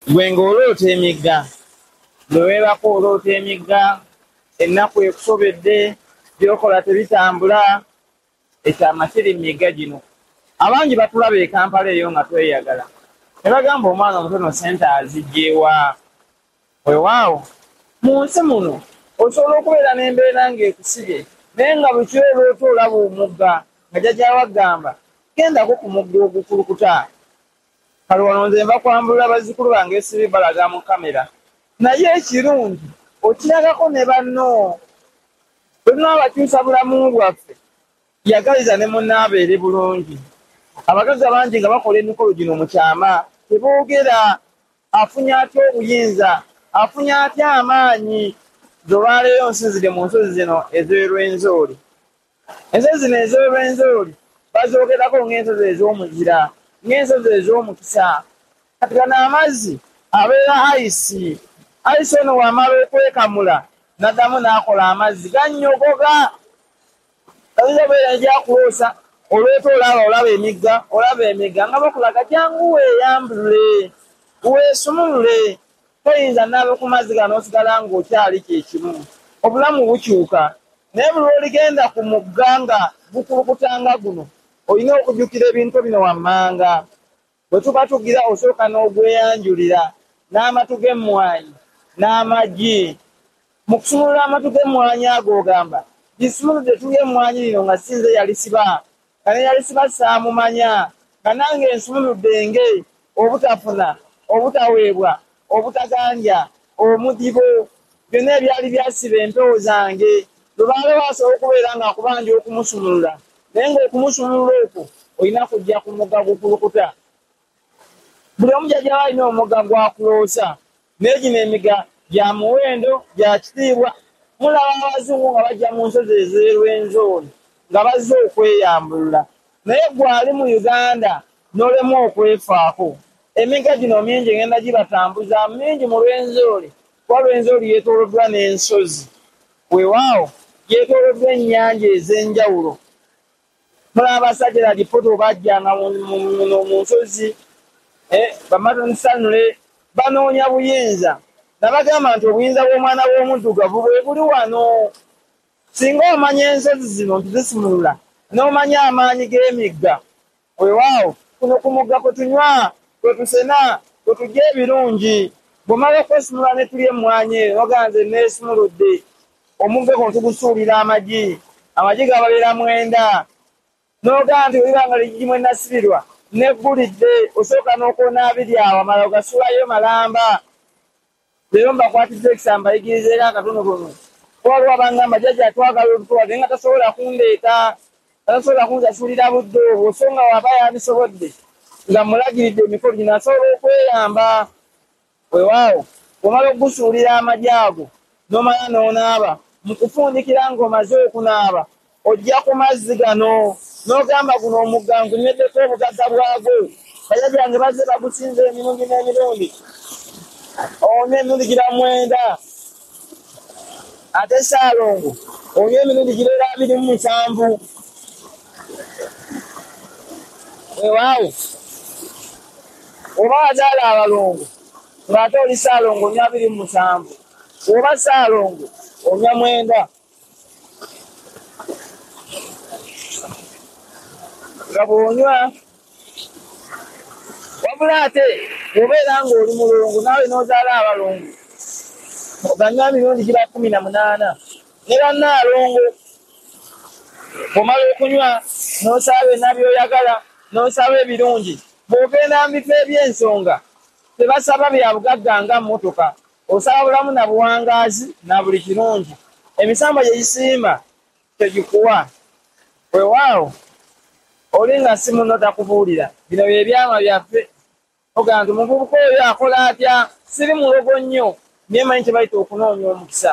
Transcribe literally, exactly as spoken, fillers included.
gwe ng'oloota emigga bwe weebako oloota emigga ennaku ekusobedde byokola tebitambula ekyama kiri migga gino. Abangi batulaba e Kampala eyo nga tweyagala ne bagamba omwana omutono sente azigyewa. Weewaawo mu nsi muno osobola okubeera n'embeera ng'ekusibye naye nga bwe kireeroota olaba omugga nga jjajjaawo agamba gendako ku mugga ogukulukuta. Kale wano nze nva kwambulira bazzukulu bange esiri balaga mu kamera naye ekirungi okiragako ne banno bwe tunaabakyusa bulamu bwaffe yagaliza ne munnaabeere bulungi. Abagagga bangi nga bakola emikolo gino mu kyama teboogera afunye atya obuyinza afunye atya amaanyi. Zolwaleero nsinzire mu nsozi zino ez'Erwenzori. Ensozi zino ez'Erwenzori bazoogerako ng'ensozi ez'omuzira ng'ensozi ez'omukisa. Kati gano amazzi abeera ayisi ayisi ono wamala okwekamula n'addamu n'akola amazzi gannyogoga. Ayinza obeera egyakuloosa olweta olaba olaba emigga olaba emigga nga bakulaga jangu weeyambule weesumulule. Toyinza naabe ku mazzi gano osigala ng'okyali kyekimu. Obulamu bukyuka naye buli oligenda ku mugga nga gukulukutanga guno olina okujjukira ebintu bino wammanga. Bwe tuba tugira osooka n'ogweyanjulira n'amatu g'emmwanyi n'amagi. Mu kusumulula amatu g'emmwanyi ago ogamba gisumuludde tulya emmwanyi lino nga sinze yalisiba nga ne yalisiba saamumanya nga nange ensumuludde nge obutafuna obutaweebwa obutaganja omudibo byonna ebyali byasiba empewo zange. Lubange waasobola okubeera nga akubanja okumusumulula naye ng'okumusumulula okwo olina kujja ku mugga gukulukuta. Buli omu jjajjaawo alina omugga gwakuloosa naye gino emigga gya muwendo gya kitiibwa. Mulaba abazungu nga bajja mu nsozi ez'Erwenzori nga bazze okweyambulula naye gwali mu Uganda n'olemu okwefaako. Emigga gino mingi ngenda gibatambuza mingi mu Rwenzori kuba Rwenzori yeetooloddwa n'ensozi. Weewaawo yeetooloddwa ennyanja ez'enjawulo. Mulaba abasajja ladipoto bajjanga mu nsozi bamatonisanule banoonya buyinza nabagamba nti obuyinza bw'omwana bw'omuddugavu bwe buli wano. Singa omanya ensozi zino nti zisumulula n'omanya amaanyi g'emigga. Weewaawo kuno ku mugga kwe tunywa kwe tusena kwe tujja ebirungi. Bw'omala okwesumulula ne tulya emmwanyi eyo nogaa nze neesumuludde. Omugga guno tugusuulira amagi amagi gabalera mwenda nogaa nti olibanga ligimu ennasibirwa neggulidde osooka n'okoona abiri awo amala ogasuulayo malamba. Leero mbakwatidde ekisamba yigiriza era akatonotono waliwo abangamba jjajja twagala olutuwa naye nga tasobola kundeeta tasobola kunzasuulira budde obwo so nga waba yandisobodde nga mulagiridde emikolo gino asobola okweyamba. Weewaawo omala okugusuulira amagi ago n'omala n'onaaba mu kufundikira ng'omaze okunaaba ojja ku mazzi gano n'ogamba guno omugga ngunywedeko obugagga bwagwo. Bajjajja bange bazze bagusinza emirundi n'emirundi onywa emirundi gira mwenda ate Ssaalongo onywa emirundi gireera abiri mu musanvu. Weewaawo oba wazaala abalongo ng'ate oli Ssaalongo onywa abiri mu musanvu oba Ssaalongo onywa mwenda. Nga bw'onywa wabula ate obeera ng'oli mulongo naawe n'ozaala abalongo oganywa mirundi giba kumi na munaana ne bannaalongo. Bw'omala okunywa n'osaba byonna by'oyagala n'osaba ebirungi bw'ogenda mu bifo eby'ensonga tebasaba bya bugagga nga mmotoka osaba bulamu na buwangaazi na buli kirungi. Emisamba gye gisimba tegikuwa. Weewaawo oli nga si muno takubuulira bino bye byama byaffe. Ogaa nti omuvubuka oyo akola atya siri mulogo nnyo naye manyi kye bayita okunoonya omukisa.